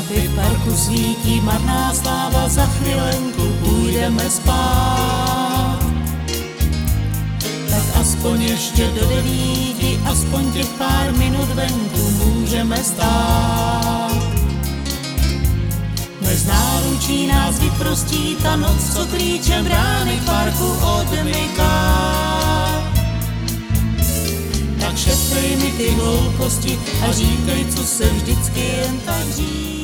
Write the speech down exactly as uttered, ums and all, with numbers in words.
Lampy v parku svítí, marná sláva, za chvilenku půjdeme spát. Tak aspoň ještě do devíti, aspoň těch pár minut venku můžeme stát. Než z náručí nás vyprostí ta noc, co klíčem brány k parku odmyká. Tak šeptej mi ty hlouposti a říkej, co se vždycky jen tak říká.